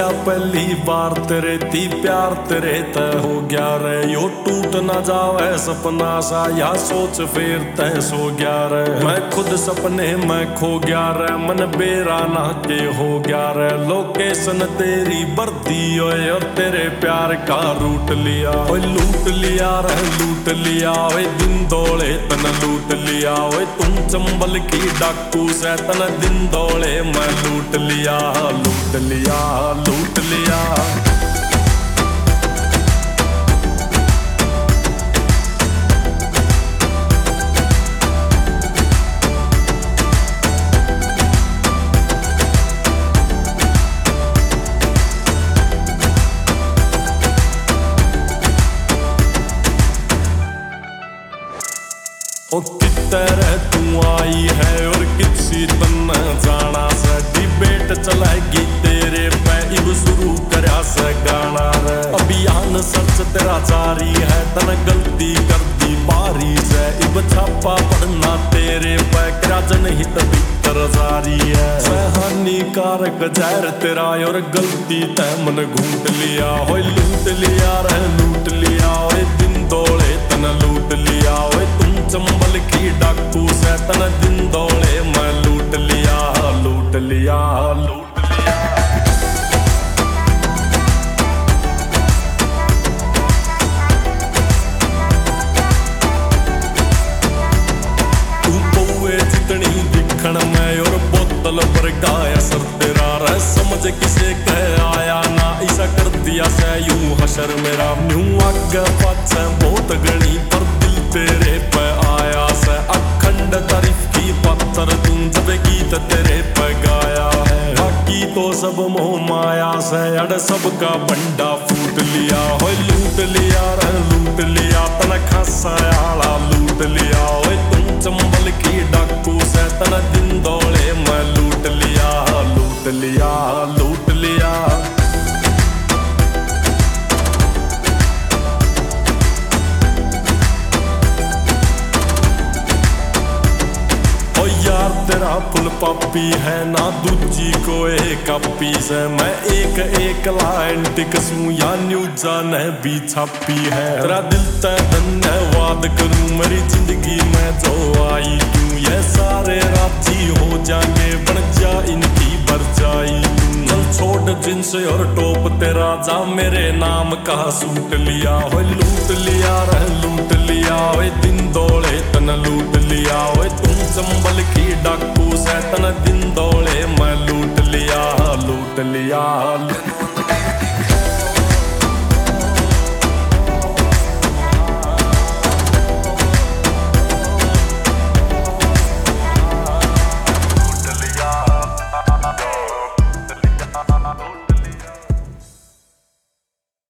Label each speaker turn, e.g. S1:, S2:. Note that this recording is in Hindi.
S1: पहली बार तेरे ती प्यार तेरे तय हो गया रे। यो टूट ना जावे सपना सा या सोच फिर तय सो गया रे। मैं खुद सपने में खो गया रे, मन बेरा ना के हो गया रे। लोकेशन तेरी बर्दी ओए और तेरे प्यार का रूट लिया। ओए लूट लिया रे लूट लिया, ओए दिन दौड़े तन लूट लिया। ओए तुम चंबल की डाकू से तन दिन दौड़े मैं लूट लिया लूट लिया लूट लिया। ओ कितने तू आई है और किसी तन जाना से। डिबेट चलाएगी तेरे पे इब शुरू करया से गाना रे। अभियान सर्च तेरा जारी है, तन गलती कर दी बारी से। इब छापा पड़ना तेरे पे करा जनहित भीतर जारी है। हानिकारक जहर तेरा और गलती तै मन घूट लिया। हो लूट लिया रे लूट लिया, ओए दिन दौड़े तन लूट लिया। ओए तुम चंबल की डाकू से तन दिन दौड़े मैं लूट लिया लूट लिया लूट लिया। तू पौए जितनी दिखण में और बोतल पर गाया सर तेरा रे। समझ किसे कह आया ना ऐसा कर दिया से यूं हशर मेरा। यूं आगे पाछे बहुत गणी पर दिल तेरे पे आया से। अखंड तारीफ की पत्थर तुम जब गीत तेरे पे गाया है। बाकी तो सब मोह माया से अड़ सबका बंडा फूट लिया। हो लूट लिया रे लूट लिया, तन खासा आला लूट लिया। ओए तुम चंबल की डाकू से तन दिन दौड़े मैं लूट लिया लूट लिया लूट लिया। यार तेरा फुल पापी है ना दूजी को एक पीस है। मैं एक एक लाइन टिकसूं या न्यूज़ा ने भी छापी है। तेरा दिल ते धन्यवाद करूं मेरी जिंदगी में जो आई तू। ये सारे राजी हो जाएंगे बन जा इनकी बरजाई तू। चल छोड़ जींस और टॉप तेरा जा मेरे नाम का सूट लिया। हो लूट लिया रे लूट लिया, ओए दिन दौड़े तन लूट लिया। ओए तुम चंबल की डाकू से तन दिन दौड़े मैं लूट लिया लूट लिया।